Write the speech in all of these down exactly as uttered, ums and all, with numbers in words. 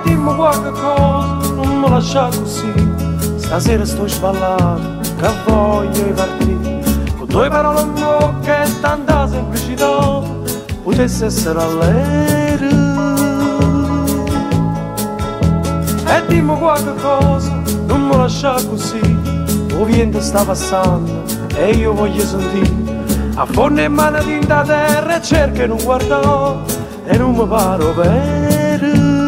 dimmi qualche cosa, non mi lascia così. Stasera sto sballato, che voglio partire. Con due parole in bocca e tanta semplicità, potesse essere all'aereo. E dimmi qualche cosa, non mi lascia così. Il vento sta passando e io voglio sentire. Affonda in mano tinta a terra e cerca non guardare e non mi paro vero.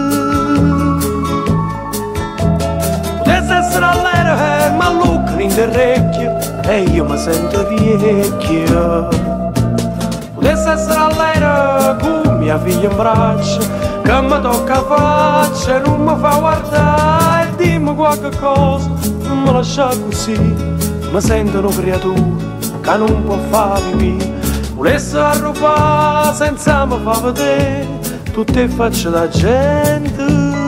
Potesse essere all'aereo e mi alluccano in orecchie e io mi sento vecchio. Potesse essere all'aereo con mia figlia in braccio che mi tocca faccia e non mi fa guardare. E dimmi qualche cosa, non mi lascia così. Mi sento una creatura che non può far vivere. Volesse arrubare senza mi fa vedere tutte facce da gente.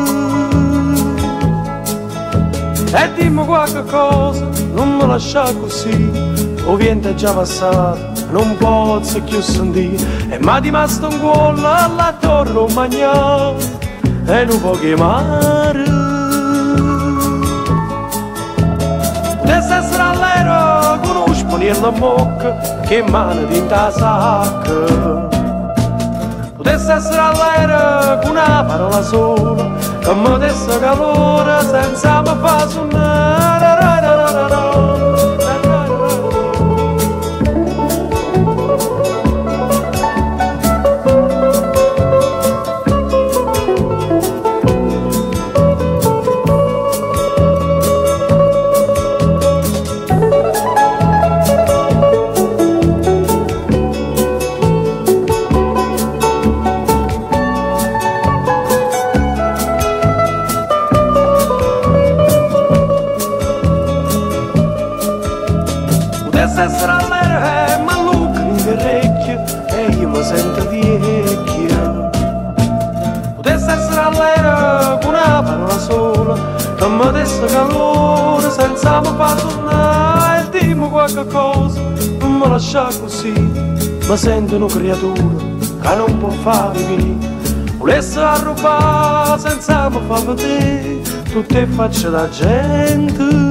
E dimmi qualche cosa, non mi lascia così. Il vento è già passato, non posso più sentire. E mi è rimasto un cuore alla torre non mangiare e non può chiamare. Potesse essere all'aereo con uno sponiello in bocca che mano tinta sacca. Potesse essere all'aereo con una parola sola che mi desse calore senza mi fa suonare. Potesse essere all'aereo e mi alluccano in orecchie e io mi sento vecchio. Potesse essere all'aereo con una parola sola che mi desse calore senza mi far tornare. E dimmi qualche cosa, non mi lascia così. Mi sento una creatura che non può far vivere. Volesse arrubare senza mi far vedere tutte facce da gente.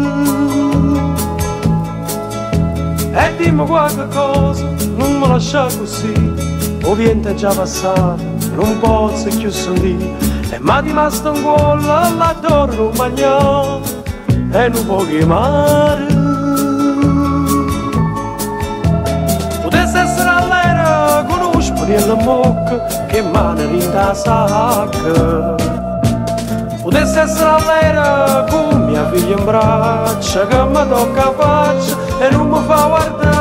E dimmi qualche cosa, non mi lascia così. Il vento è già passato, non posso più sentire. E mi è rimasto un cuore alla torre non mangiare e non può chiamare. Potesse essere all'aereo con uno sponiello in bocca che mano tinta sacca. Potesse essere all'aereo con mia figlia in braccio che mi tocca faccia e non mi fa guardare.